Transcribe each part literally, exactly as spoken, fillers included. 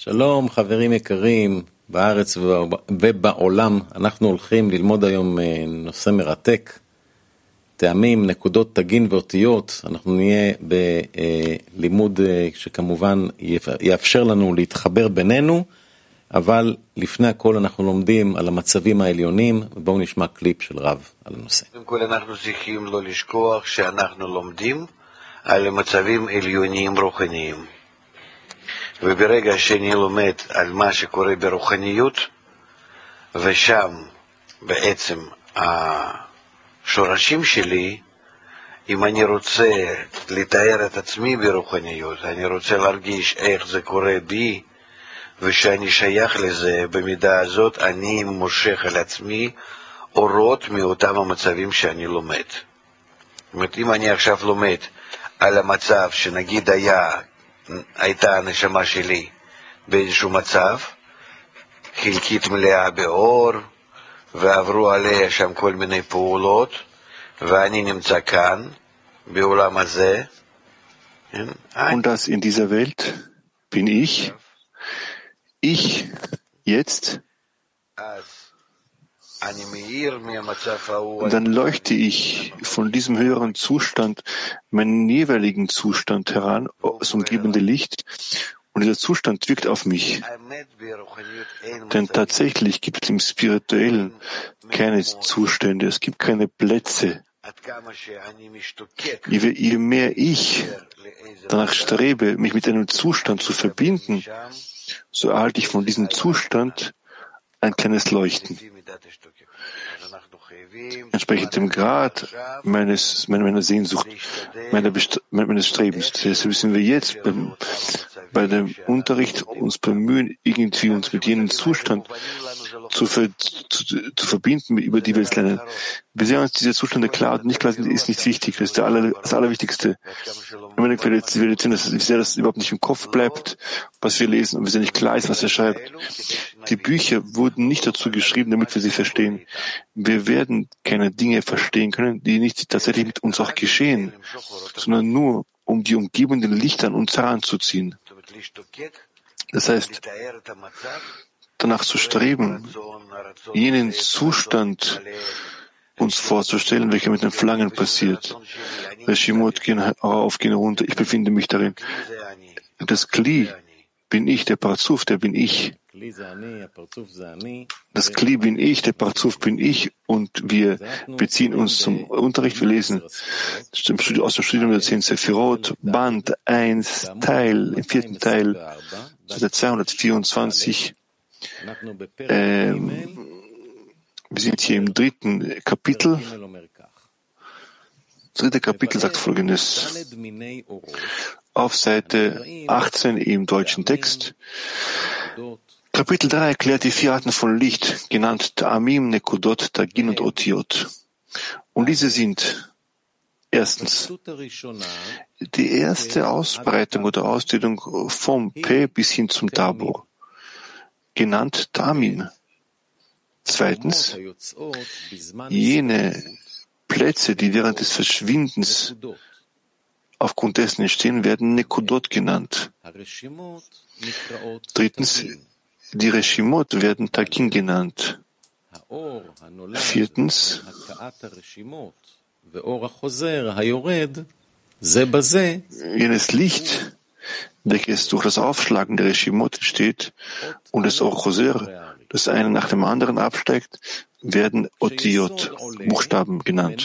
שלום, חברים יקרים בארץ ובעולם. אנחנו הולכים ללמוד היום נושא מרתק, טעמים, נקודות, תגין ואותיות. אנחנו נהיה בלימוד שכמובן יאפשר לנו להתחבר בינינו, אבל לפני הכל אנחנו לומדים על המצבים העליונים, ובואו נשמע קליפ של רב על הנושא. קודם כל אנחנו צריכים לא לשכוח שאנחנו לומדים על מצבים עליוניים רוחניים. וברגע שאני לומד על מה שקורה ברוחניות, ושם בעצם השורשים שלי, אם אני רוצה לתאר את עצמי ברוחניות, אני רוצה להרגיש איך זה קורה בי, ושאני שייך לזה, במידה הזאת אני מושך על עצמי אורות מאותם המצבים שאני לומד. זאת אומרת, אם אני עכשיו לומד על המצב שנגיד היה, הייתה הנשמה שלי באיזשהו מצב, חלקית מלאה באור, ועברו עליה שם כל מיני פעולות, ואני נמצא כאן, בעולם הזה. Und das in dieser Welt bin ich, ich jetzt, dann leuchte ich von diesem höheren Zustand meinen jeweiligen Zustand heran, das umgebende Licht, und dieser Zustand wirkt auf mich. Denn tatsächlich gibt es im Spirituellen keine Zustände, es gibt keine Plätze. Je, je mehr ich danach strebe, mich mit einem Zustand zu verbinden, so erhalte ich von diesem Zustand ein kleines Leuchten. Entsprechend dem Grad meines, meiner Sehnsucht, meiner Best- meines Strebens. Deshalb müssen wir jetzt beim, bei dem Unterricht uns bemühen, irgendwie uns mit jenem Zustand zu, ver, zu, zu verbinden, über die wir es lernen. Wir sehen uns diese Zustände klar und nicht klar sind, ist nicht wichtig. Das ist der aller, das Allerwichtigste. Wenn wir jetzt sehen, dass, wie sehr das überhaupt nicht im Kopf bleibt, was wir lesen, und wie sehr nicht klar ist, was er schreibt. Die Bücher wurden nicht dazu geschrieben, damit wir sie verstehen. Wir werden keine Dinge verstehen können, die nicht tatsächlich mit uns auch geschehen, sondern nur, um die umgebenden Lichter an uns heranzuziehen. Das heißt, danach zu streben, jenen Zustand uns vorzustellen, welcher mit den Flangen passiert. Reshimot gehen auf, gehen runter, ich befinde mich darin. Das Kli bin ich, der Parzuf, der bin ich. Das Kli bin ich, der Parzuf bin ich, und wir beziehen uns zum Unterricht. Wir lesen aus dem Studium der zehn Sephirot, Band eins, Teil, im vierten Teil, Seite zweihundertvierundzwanzig. Ähm, wir sind hier im dritten Kapitel. Das dritte Kapitel sagt Folgendes. Auf Seite achtzehn im deutschen Text. Kapitel drei erklärt die vier Arten von Licht, genannt Ta'amim, Nekudot, Tagin und Otiot. Und diese sind erstens die erste Ausbreitung oder Ausdehnung vom P bis hin zum Tabor, genannt Ta'amim. Zweitens, jene Plätze, die während des Verschwindens aufgrund dessen entstehen, werden Nekudot genannt. Drittens, die Reshimot werden Tagin genannt. Viertens, jenes Licht, welches durch das Aufschlagen der Reshimot entsteht und das Or Choser, das eine nach dem anderen absteigt, werden Otiot, Buchstaben genannt.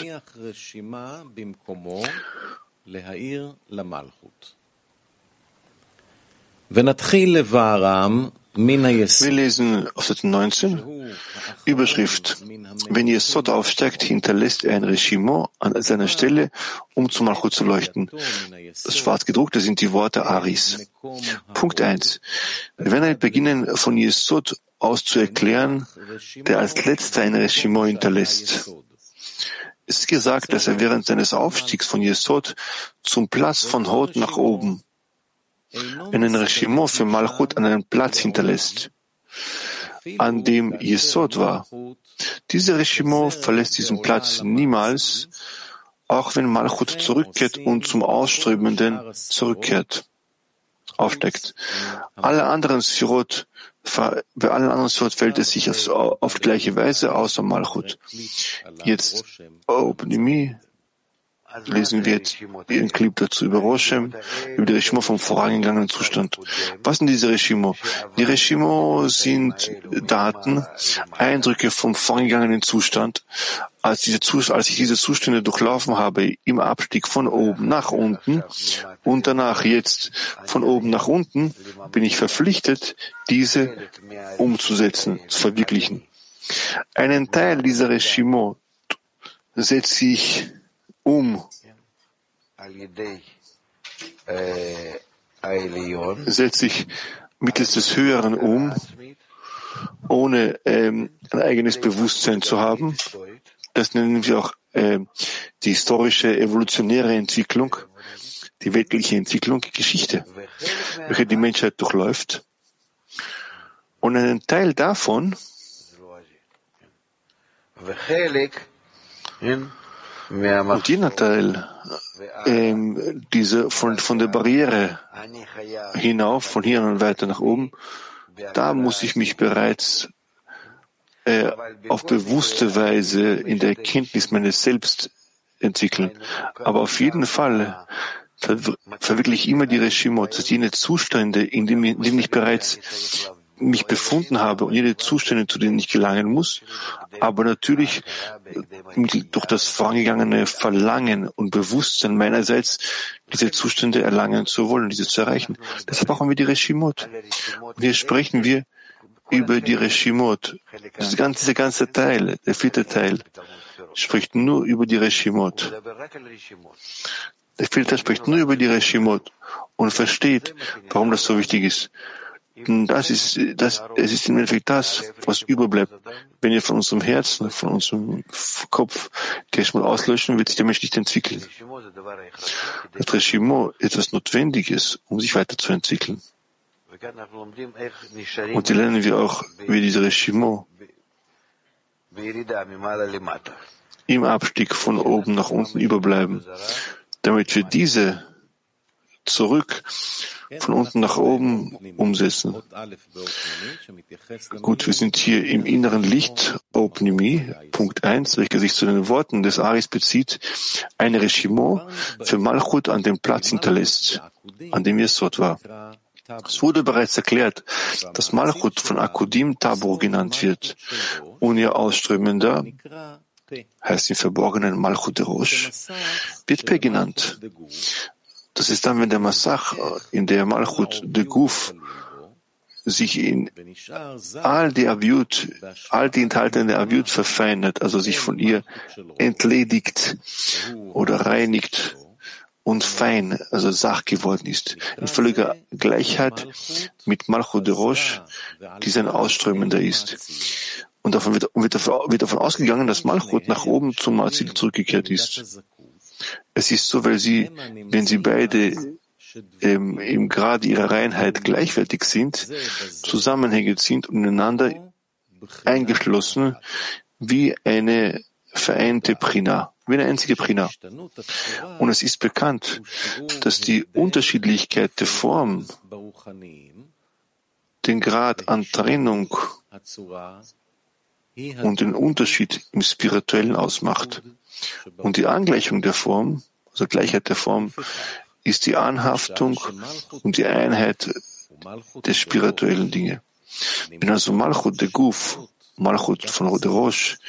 Wir lesen auf Seite neunzehn, Überschrift: Wenn Yesod aufsteigt, hinterlässt er ein Reshimot an seiner Stelle, um zum Malchut zu leuchten. Das schwarz gedruckte sind die Worte Aris. Punkt eins. Wir werden damit beginnen, von Yesod aus zu erklären, der als letzter ein Reshimot hinterlässt. Es ist gesagt, dass er während seines Aufstiegs von Yesod zum Platz von Hod nach oben einen Reshimot für Malchut an einen Platz hinterlässt, an dem Yesod war. Dieser Reshimot verlässt diesen Platz niemals, auch wenn Malchut zurückkehrt und zum Ausströmenden zurückkehrt. aufsteigt. Alle anderen Sphirot, bei allen anderen Sphirot fällt es sich auf, auf die gleiche Weise, außer Malchut. Jetzt, Opnimi, lesen wir jetzt ihren Clip dazu über Roshem, über die Reshimo vom vorangegangenen Zustand. Was sind diese Reshimo? Die Reshimo sind Daten, Eindrücke vom vorangegangenen Zustand. Als, diese Zus- als ich diese Zustände durchlaufen habe, im Abstieg von oben nach unten und danach jetzt von oben nach unten, bin ich verpflichtet, diese umzusetzen, zu verwirklichen. Einen Teil dieser Reshimo setze ich um, setze ich mittels des Höheren um, ohne ähm, ein eigenes Bewusstsein zu haben. Das nennen wir auch äh, die historische evolutionäre Entwicklung, die weltliche Entwicklung, Geschichte, welche die Menschheit durchläuft. Und einen Teil davon und jener Teil, ähm, diese von, von der Barriere hinauf, von hier und weiter nach oben, da muss ich mich bereits äh, auf bewusste Weise in der Erkenntnis meines Selbst entwickeln. Aber auf jeden Fall ver verwirkliche ich immer die Reshimot, dass jene Zustände, in denen, in denen ich bereits mich befunden habe und jene Zustände, zu denen ich gelangen muss, aber natürlich durch das vorangegangene Verlangen und Bewusstsein meinerseits diese Zustände erlangen zu wollen, diese zu erreichen. Deshalb brauchen wir die Reshimot. Und hier sprechen wir über die Reshimot. Das ganze, dieser ganze Teil, der vierte Teil, spricht nur über die Reshimot. Der vierte Teil spricht nur über die Reshimot und versteht, warum das so wichtig ist. Das ist, das, es ist im Endeffekt das, was überbleibt. Wenn wir von unserem Herzen, von unserem Kopf die Reshimot auslöschen, wird sich der Mensch nicht entwickeln. Das Reshimot ist etwas Notwendiges, um sich weiterzuentwickeln. Und die lernen wir auch, wie diese Reshimot im Abstieg von oben nach unten überbleiben, damit wir diese zurück von unten nach oben umsetzen. Gut, wir sind hier im inneren Licht, Opnimi, Punkt eins, welcher sich zu den Worten des Aris bezieht, eine Reshimo für Malchut an dem Platz hinterlässt, an dem Yesod war. Es wurde bereits erklärt, dass Malchut von Akudim Tabor genannt wird und ihr ausströmender, heißt im Verborgenen Malchut Rosh, wird Pe genannt. Das ist dann, wenn der Masach in der Malchut de Guf sich in all die Aviut, all die enthaltene Aviut verfeinert, also sich von ihr entledigt oder reinigt und fein, also Sach geworden ist, in völliger Gleichheit mit Malchut de Rosh, die sein Ausströmender ist. Und davon wird, wird, davon, wird davon ausgegangen, dass Malchut nach oben zum Marzil zurückgekehrt ist. Es ist so, weil sie, wenn sie beide ähm, im Grad ihrer Reinheit gleichwertig sind, zusammenhängend sind und ineinander eingeschlossen wie eine vereinte Prina, wie eine einzige Prina. Und es ist bekannt, dass die Unterschiedlichkeit der Form den Grad an Trennung und den Unterschied im Spirituellen ausmacht. Und die Angleichung der Form, also Gleichheit der Form, ist die Anhaftung und die Einheit der spirituellen Dinge. Wenn also Malchut de Guf, Malchut von Rosh,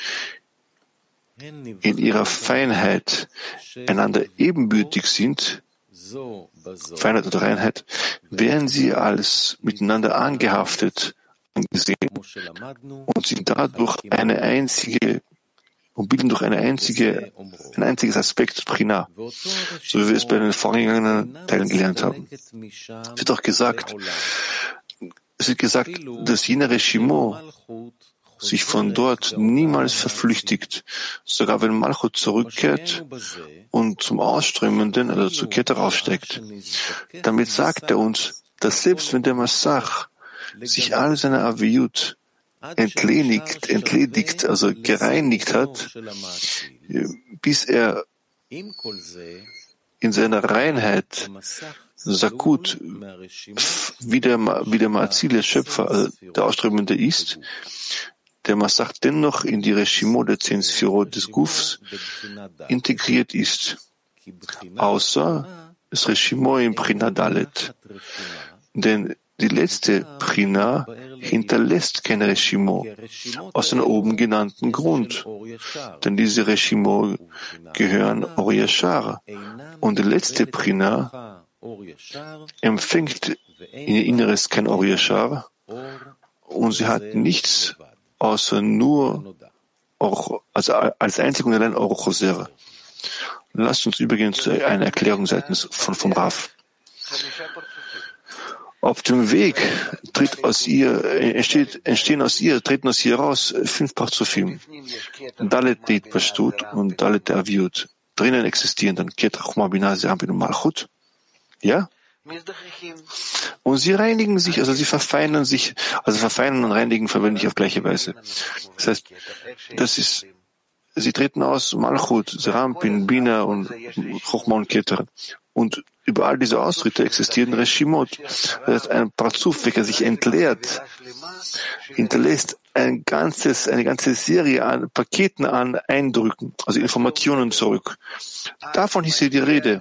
in ihrer Feinheit einander ebenbürtig sind, Feinheit oder Reinheit, werden sie als miteinander angehaftet angesehen und sind dadurch eine einzige und bilden durch eine einzige, ein einziges Aspekt Prina, so wie wir es bei den vorangegangenen Teilen gelernt haben. Es wird auch gesagt, es wird gesagt, dass jener Reshimo sich von dort niemals verflüchtigt, sogar wenn Malchut zurückkehrt und zum Ausströmenden, also zur Kette aufsteigt. Damit sagt er uns, dass selbst wenn der Masach sich all seiner Aviut entledigt, entledigt, also gereinigt hat, bis er in seiner Reinheit Sakut, wie der, wie der Ma'azil, Schöpfer, also der Ausstrebende ist, der Masach dennoch in die Reshimot der zehn Sphirot des Gufs integriert ist, außer das Reshimot im Prina Dalet. Denn die letzte Prina hinterlässt kein Reshimot aus einem oben genannten Grund. Denn diese Reshimot gehören Or Yashar. Und die letzte Prina empfängt in ihr Inneres kein Or Yashar und sie hat nichts außer nur Or, also als einzig und allein Or Choser. Lasst uns übergehen zu einer Erklärung seitens von vom Rav. Auf dem Weg tritt aus ihr, entsteht, entstehen aus ihr, treten aus ihr heraus fünf Parzufim. Dalet Deit Pashtut und Dalet Aviut. Drinnen existieren dann Ket Chachma Binah Ze'am und Malchut. Ja? Und sie reinigen sich, also sie verfeinern sich, also verfeinern und reinigen verwende ich auf gleiche Weise. Das heißt, das ist, sie treten aus Malchut, Serampin, Bina und Chochma und Keter. Und über all diese Austritte existieren Reshimot. Das heißt, ein Parzuf, welcher sich entleert, hinterlässt ein ganzes, eine ganze Serie an Paketen an Eindrücken, also Informationen zurück. Davon ist hier die Rede.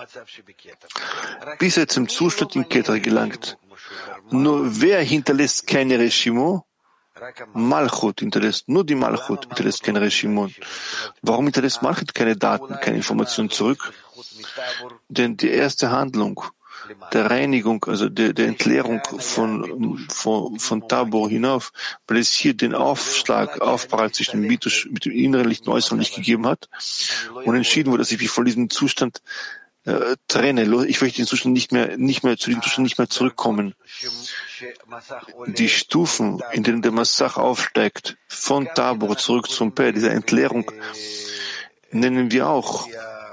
Bis er zum Zustand in Keter gelangt. Nur wer hinterlässt keine Reshimot? Malchut hinterlässt, nur die Malchut hinterlässt keine Reshimot. Warum hinterlässt Malchut keine Daten, keine Informationen zurück? Denn die erste Handlung der Reinigung, also der, der Entleerung von, von, von Tabor hinauf, weil es hier den Aufschlag, Aufprall zwischen dem Mythos, mit dem inneren Licht und äußeren Licht gegeben hat und entschieden wurde, dass ich mich von diesem Zustand äh, trenne. Ich möchte den Zustand nicht mehr, nicht mehr, zu diesem Zustand nicht mehr zurückkommen. Die Stufen, in denen der Masach aufsteigt, von Tabor zurück zum Peh, diese Entleerung, nennen wir auch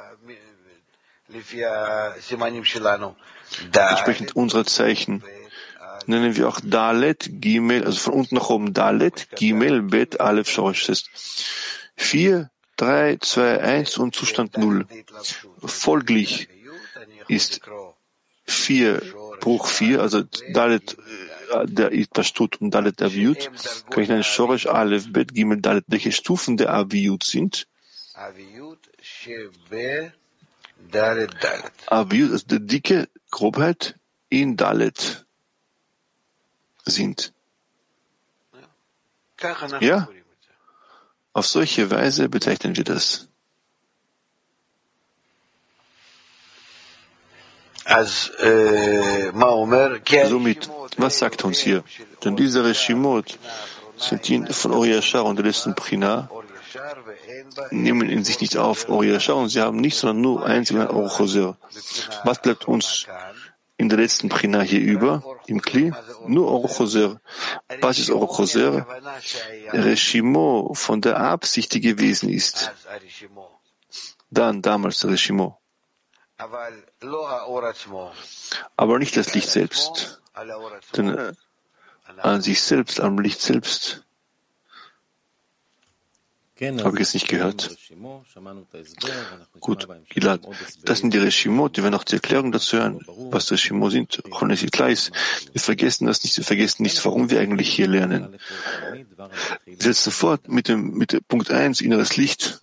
entsprechend unserer Zeichen, nennen wir auch Dalet, Gimel, also von unten nach oben Dalet, Gimel, Bet, Aleph, Shorosh. Das ist vier, drei, zwei, eins und Zustand null. Folglich ist vier, Bruch vier, also Dalet, der Pashtut und Dalet der Aviut, kann ich nennen Shorosh, Aleph, Bet, Gimel, Dalet, welche Stufen der Aviut sind. Aviut, also die dicke Grobheit in Dalet sind. Ja, auf solche Weise bezeichnen wir das. Somit, was sagt uns hier? Denn diese Reshimot sind die von Or Yashar und der letzten Prina, nehmen in sich nicht auf Or Yashar und sie haben nichts, sondern nur einzig ein Or Choser. Was bleibt uns in der letzten Prina hier über, im Kli? Nur Or Choser. Was ist Or Choser? Reshimot von der Absicht, die gewesen ist. Dann damals der Reshimot. Aber nicht das Licht selbst. Denn äh, an sich selbst, am Licht selbst, habe ich jetzt nicht gehört. Gut, Gilad, das sind die Reshimot, die werden auch die Erklärung dazu hören, was Reshimot sind. Auch wenn es nicht klar ist, wir vergessen das nicht, wir vergessen nicht, warum wir eigentlich hier lernen. Wir setzen fort mit dem, mit dem Punkt eins, inneres Licht.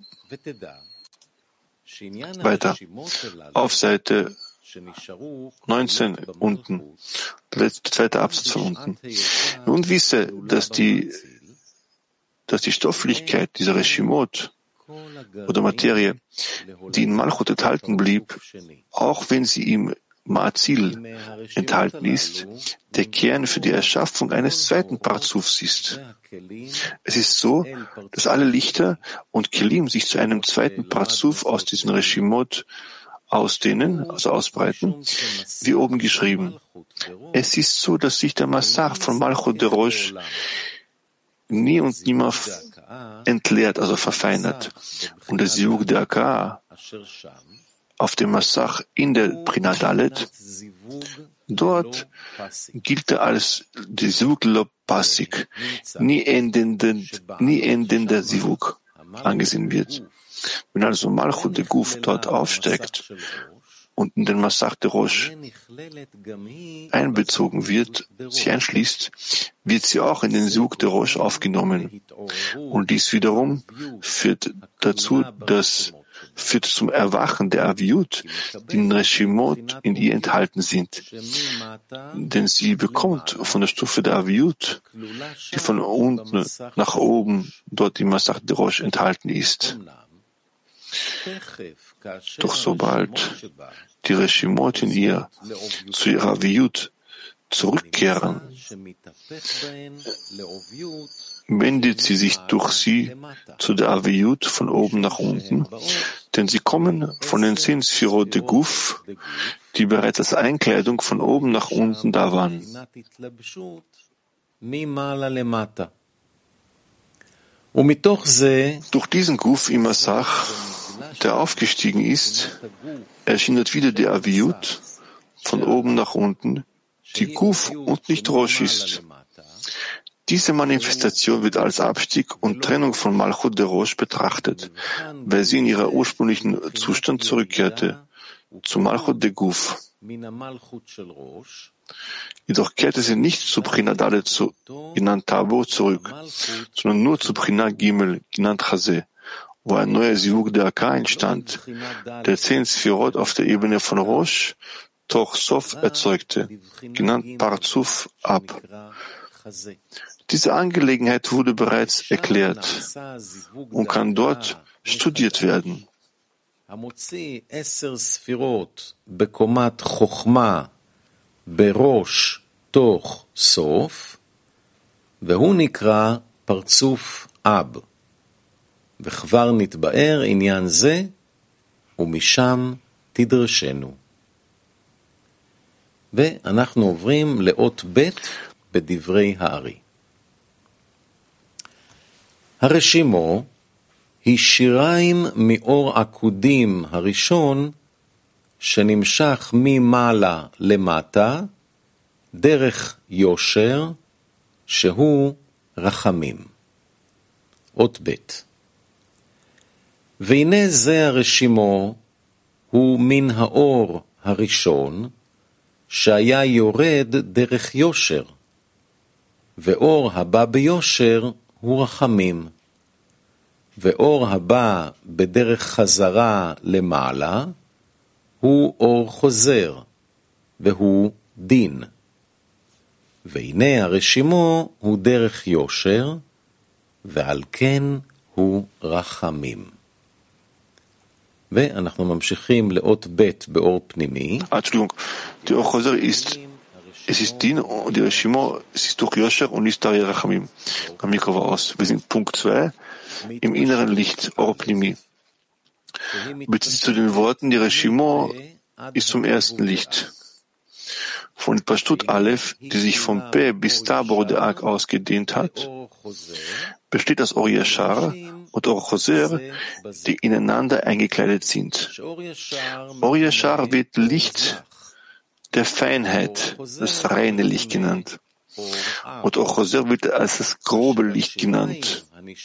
Weiter. Auf Seite neunzehn unten. Der letzte, zweite Absatz von unten. Nun wisse, dass die dass die Stofflichkeit dieser Reshimot oder Materie, die in Malchut enthalten blieb, auch wenn sie im Ma'azil enthalten ist, der Kern für die Erschaffung eines zweiten Parzufs ist. Es ist so, dass alle Lichter und Kelim sich zu einem zweiten Parzuf aus diesen Reshimot ausdehnen, also ausbreiten, wie oben geschrieben. Es ist so, dass sich der Masach von Malchut der Rosh nie und niemals entleert, also verfeinert. Und der Zivug der Aka auf dem Masach in der Prina Dalet, dort gilt er als die Zivug lo Pasik, nie endender, nie endender Zivug angesehen wird. Wenn also Malchut der Guf dort aufsteigt, und in den Masach de Rosh einbezogen wird, sich einschließt, wird sie auch in den Sug de Rosh aufgenommen. Und dies wiederum führt dazu, dass führt zum Erwachen der Aviut, die in Reshimot in ihr enthalten sind. Denn sie bekommt von der Stufe der Aviut, die von unten nach oben dort im Masach de Rosh enthalten ist. Doch sobald die Reshimot in ihr zu ihrer Aviut zurückkehren, wendet sie sich durch sie zu der Aviut von oben nach unten, denn sie kommen von den zehn Sphirot de Guf, die bereits als Einkleidung von oben nach unten da waren. Durch diesen Guf im Masach, der aufgestiegen ist, erschien wieder die Aviut von oben nach unten, die Guf und nicht Rosh ist. Diese Manifestation wird als Abstieg und Trennung von Malchut de Rosh betrachtet, weil sie in ihren ursprünglichen Zustand zurückkehrte, zu Malchut de Guf. Jedoch kehrte sie nicht zu Bchina Dalet, zu, genannt Tabo, zurück, sondern nur zu Bchina Gimel, genannt Chazeh, wo ein neuer Sivug der Akka entstand, der zehn Sphirot auf der Ebene von Rosh, Toch Sof erzeugte, genannt Parzuf Ab. Diese Angelegenheit wurde bereits erklärt und kann dort studiert werden. בראש, תוך, סוף, והוא נקרא פרצוף אב. וכבר נתבאר עניין זה, ומשם תדרשנו. ואנחנו עוברים לאות ב' בדברי הארי. הרשימו היא שיריים מאור עקודים הראשון, שנמשך ממעלה למטה, דרך יושר, שהוא רחמים. אות ב' והנה זה הרשימו, הוא מן האור הראשון, שהיה יורד דרך יושר, ואור הבא ביושר הוא רחמים, ואור הבא בדרך חזרה למעלה, הוא אור חוזר, והוא דין. והנה הרשימו הוא דרך יושר, ועל כן הוא רחמים. ואנחנו ממשיכים לאות ב' באור פנימי. Entschuldigung, die Or Choser ist, es ist Din und die Reshimo, es ist durch Yosher und ist Dari Rachamim. Am Mikro war aus. Wir sind Punkt zwei, im inneren Licht, Or Pnimi. Bezieht sich zu den Worten, die Reshimo ist zum ersten Licht. Von Pashtut Aleph, die sich vom P bis Tabor der Ak ausgedehnt hat, besteht das Or Yashar und Or Choser, die ineinander eingekleidet sind. Or Yashar wird Licht der Feinheit, das reine Licht genannt. Und Or Choser wird als das grobe Licht genannt.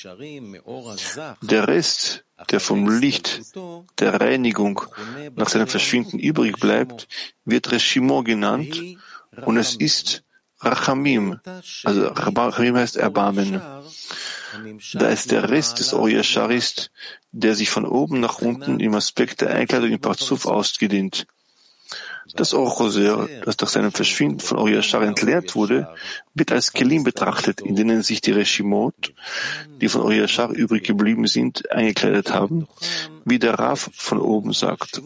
Der Rest, der vom Licht der Reinigung nach seinem Verschwinden übrig bleibt, wird Reshimo genannt und es ist Rachamim, also Rachamim heißt Erbarmen. Da es der Rest des Or Yashar ist, der sich von oben nach unten im Aspekt der Einkleidung im Parzuf ausgedehnt. Das Or Choser, das durch seinem Verschwinden von Or Yashar entleert wurde, wird als Kelim betrachtet, in denen sich die Reshimot, die von Or Yashar übrig geblieben sind, eingekleidet haben, wie der Rav von oben sagt.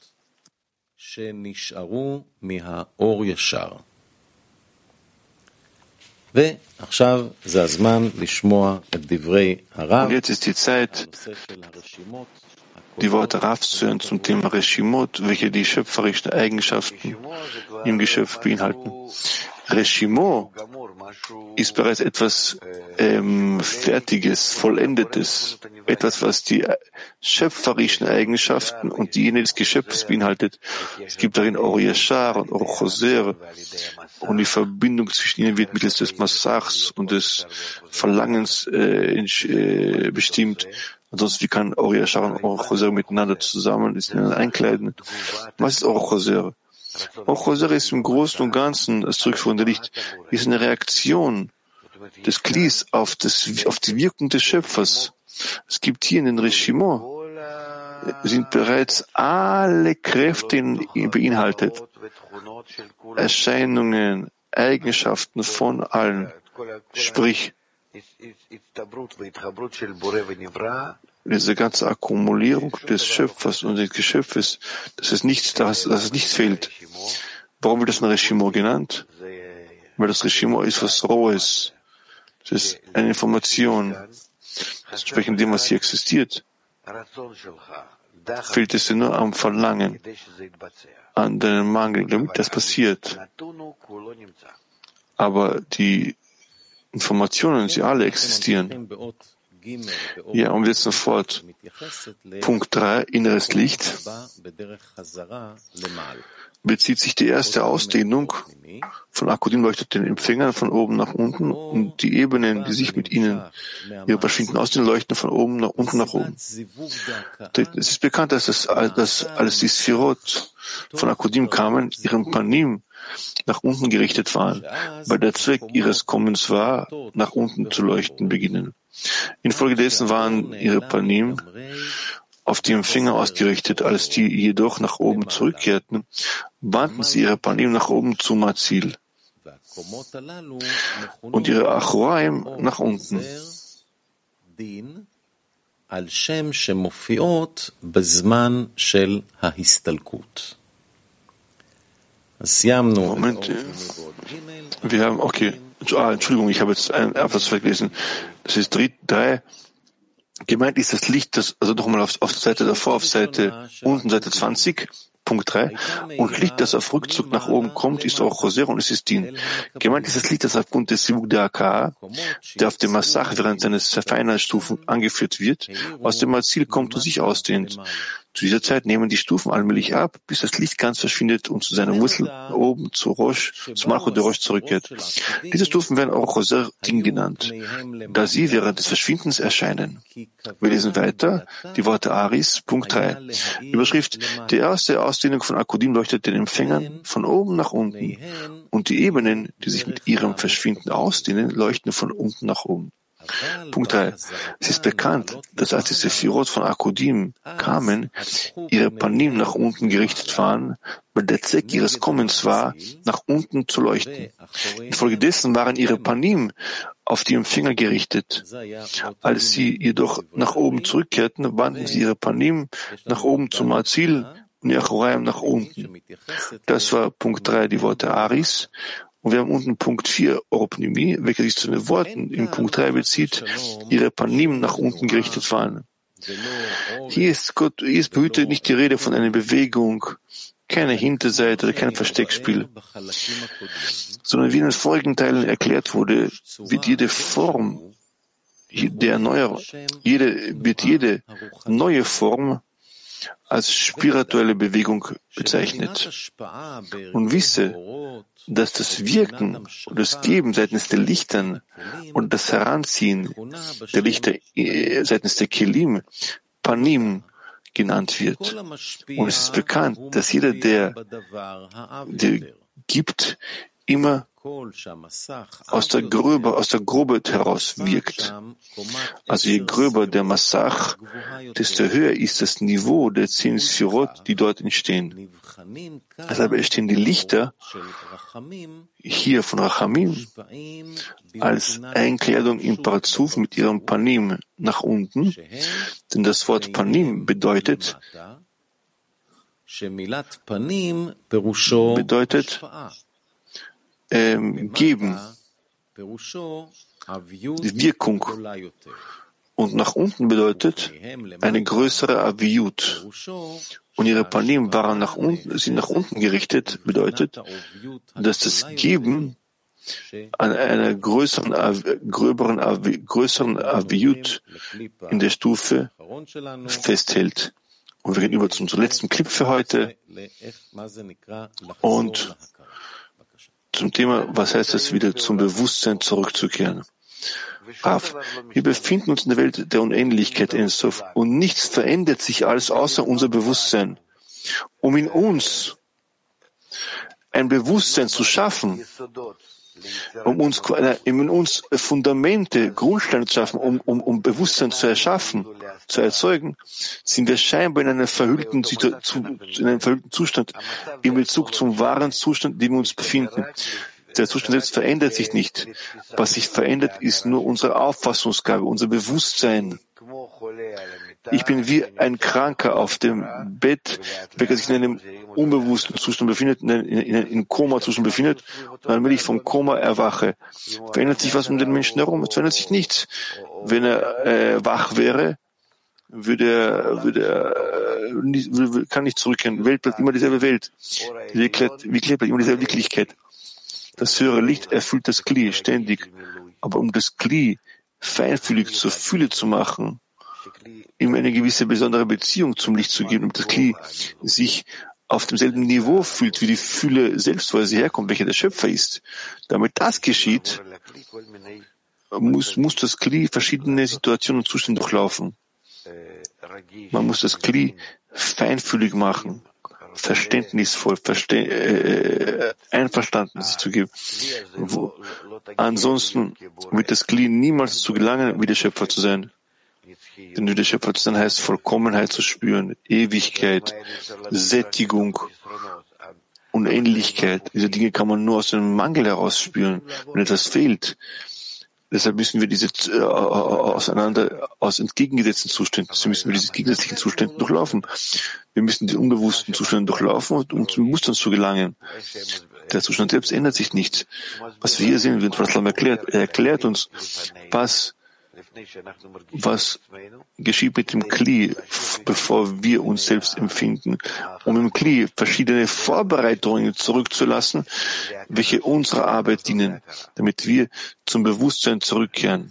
Und jetzt ist die Zeit, die Worte Ravs zu hören zum Thema Reshimot, welche die schöpferischen Eigenschaften im Geschöpf beinhalten. Reshimo ist bereits etwas ähm, Fertiges, Vollendetes, etwas, was die schöpferischen Eigenschaften und diejenigen des Geschöpfs beinhaltet. Es gibt darin Or Yashar und Or Choser und die Verbindung zwischen ihnen wird mittels des Masachs und des Verlangens äh, äh, bestimmt. Ansonsten, wie kann Ori Yashar und Or Choser miteinander zusammen einkleiden? Was ist Or Choser? Or Choser ist im Großen und Ganzen das zurückführende Licht, ist eine Reaktion des Klis auf, das, auf die Wirkung des Schöpfers. Es gibt hier in den Reshimot, sind bereits alle Kräfte beinhaltet, Erscheinungen, Eigenschaften von allen, sprich, diese ganze Akkumulierung des Schöpfers und des Geschöpfes, dass es nichts, dass, dass es nichts fehlt. Warum wird das ein Reshimot genannt? Weil das Reshimot ist was Rohes. Das ist eine Information. Entsprechend dem, was hier existiert, fehlt es dir nur am Verlangen, an deinem Mangel, damit das passiert. Aber die Informationen, sie alle existieren. Ja, und jetzt sofort. Punkt drei, inneres Licht. Bezieht sich die erste Ausdehnung von Akkudim leuchtet den Empfängern von oben nach unten und die Ebenen, die sich mit ihnen ihre verschiedenen Ausdehnungen leuchten, von oben nach unten nach oben. Es ist bekannt, dass, das, dass als die Sphirot von Akkudim kamen, ihren Panim nach unten gerichtet waren, weil der Zweck ihres Kommens war, nach unten zu leuchten beginnen. Infolgedessen waren ihre Panim auf die Empfänger ausgerichtet, als die jedoch nach oben zurückkehrten, wandten sie ihre Panim nach oben zu Mazil und ihre Achoraim nach unten. Moment, wir haben, okay, ah, Entschuldigung, ich habe jetzt etwas vergessen. Das ist drei. Gemeint ist das Licht, das, also nochmal auf, auf der Seite davor, auf Seite unten, Seite zwanzig, Punkt drei. Und Licht, das auf Rückzug nach oben kommt, ist auch Choser und es ist Din. Gemeint ist das Licht, das aufgrund des Sivug der A K, der auf dem Massach während seines Verfeinerstufen angeführt wird, aus dem Mazil kommt und sich ausdehnt. Zu dieser Zeit nehmen die Stufen allmählich ab, bis das Licht ganz verschwindet und zu seiner Wurzel oben zu Rosh, zu Malchut der Rosh zurückkehrt. Diese Stufen werden auch Choser Din genannt, da sie während des Verschwindens erscheinen. Wir lesen weiter die Worte Aris, Punkt drei. Überschrift: Die erste Ausdehnung von Akkudim leuchtet den Empfängern von oben nach unten und die Ebenen, die sich mit ihrem Verschwinden ausdehnen, leuchten von unten nach oben. Punkt drei. Es ist bekannt, dass als die Sephirot von Akkudim kamen, ihre Panim nach unten gerichtet waren, weil der Zweck ihres Kommens war, nach unten zu leuchten. Infolgedessen waren ihre Panim auf die Empfänger gerichtet. Als sie jedoch nach oben zurückkehrten, wandten sie ihre Panim nach oben zum Mazil und ihr Achoraim nach unten. Das war Punkt drei, die Worte Aris. Und wir haben unten Punkt vier, Oropnimi, welcher sich zu den Worten im Punkt drei bezieht, ihre Panim nach unten gerichtet waren. Hier ist Gott, hier ist behütet nicht die Rede von einer Bewegung, keine Hinterseite oder kein Versteckspiel, sondern wie in den vorigen Teilen erklärt wurde, wird jede Form, der neue, jede, wird jede neue Form als spirituelle Bewegung bezeichnet. Und wisse, dass das Wirken und das Geben seitens der Lichtern und das Heranziehen der Lichter seitens der Kelim Panim genannt wird. Und es ist bekannt, dass jeder, der, der gibt, immer aus der Gröbe, aus der Grobheit heraus wirkt. Also je gröber der Massach, desto höher ist das Niveau der zehn Sphirot, die dort entstehen. Deshalb entstehen die Lichter hier von Rachamim als Einkleidung im Parzuf mit ihrem Panim nach unten, denn das Wort Panim bedeutet bedeutet ähm, geben, die Wirkung. Und nach unten bedeutet eine größere Aviyut. Und ihre Panim waren nach unten, sind nach unten gerichtet, bedeutet, dass das Geben an einer größeren, gröberen, größeren Aviyut in der Stufe festhält. Und wir gehen über zum letzten Clip für heute und zum Thema, was heißt es, wieder zum Bewusstsein zurückzukehren. Rav, wir befinden uns in der Welt der Unendlichkeit Ein Sof und nichts verändert sich als außer unser Bewusstsein. Um in uns ein Bewusstsein zu schaffen, um uns, in uns Fundamente, Grundsteine zu schaffen, um, um, um Bewusstsein zu erschaffen, zu erzeugen, sind wir scheinbar in einem verhüllten, in einem verhüllten Zustand in Bezug zum wahren Zustand, in dem wir uns befinden. Der Zustand selbst verändert sich nicht. Was sich verändert, ist nur unsere Auffassungsgabe, unser Bewusstsein. Ich bin wie ein Kranker auf dem Bett, welcher sich in einem unbewussten Zustand befindet, in einem, in einem Koma-Zustand befindet, und dann, wenn ich vom Koma erwache, verändert sich was um den Menschen herum? Es verändert sich nichts. Wenn er äh, wach wäre, würde er, würde er äh, nicht, würde, kann nicht zurückkehren. Welt bleibt immer dieselbe Welt. Die Wirklichkeit, Wirklichkeit bleibt immer dieselbe Wirklichkeit. Das höhere Licht erfüllt das Kli ständig. Aber um das Kli feinfühlig zur Fülle zu machen, ihm eine gewisse besondere Beziehung zum Licht zu geben, damit das Kli sich auf demselben Niveau fühlt, wie die Fülle selbst, wo sie herkommt, welcher der Schöpfer ist. Damit das geschieht, muss, muss das Kli verschiedene Situationen und Zustände durchlaufen. Man muss das Kli feinfühlig machen, verständnisvoll, verste äh, einverstanden sich zu geben. Wo, ansonsten wird das Kli niemals dazu gelangen, wie der Schöpfer zu sein. Denn wie der Schöpfer zu sein heißt, Vollkommenheit zu spüren, Ewigkeit, Sättigung, Unendlichkeit. Diese Dinge kann man nur aus dem Mangel heraus spüren, wenn etwas fehlt. Deshalb müssen wir diese äh, auseinander, aus entgegengesetzten Zuständen, also müssen wir diese gegensätzlichen Zustände durchlaufen. Wir müssen die unbewussten Zustände durchlaufen, um zum Bewusstsein zu gelangen. Der Zustand selbst ändert sich nicht. Was wir hier sehen, wird Raslam erklärt, er erklärt uns, was was geschieht mit dem Kli, bevor wir uns selbst empfinden, um im Kli verschiedene Vorbereitungen zurückzulassen, welche unserer Arbeit dienen, damit wir zum Bewusstsein zurückkehren.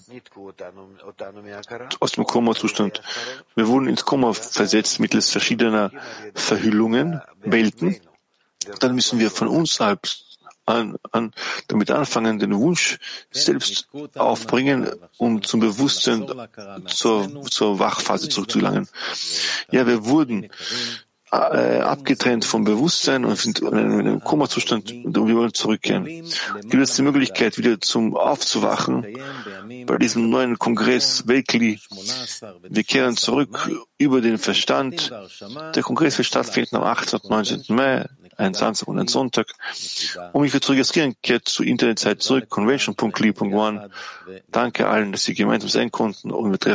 Aus dem Koma-Zustand. Wir wurden ins Koma versetzt mittels verschiedener Verhüllungen, Welten. Dann müssen wir von uns selbst An, an, damit anfangen, den Wunsch selbst aufbringen, um zum Bewusstsein zur, zur Wachphase zurückzugelangen. Ja, wir wurden äh, abgetrennt vom Bewusstsein und sind in einem Koma-Zustand und wir wollen zurückkehren. Gibt es die Möglichkeit, wieder zum Aufzuwachen bei diesem neuen Kongress Weltkli? Wir kehren zurück über den Verstand. Der Kongress wird stattfinden am achtzehnten und neunzehnten Mai. Ein Samstag und ein Sonntag. Um mich zu registrieren, kehrt zur Internetzeit zurück, convention punkt kli punkt one. Danke allen, dass Sie gemeinsam sein konnten und wir treffen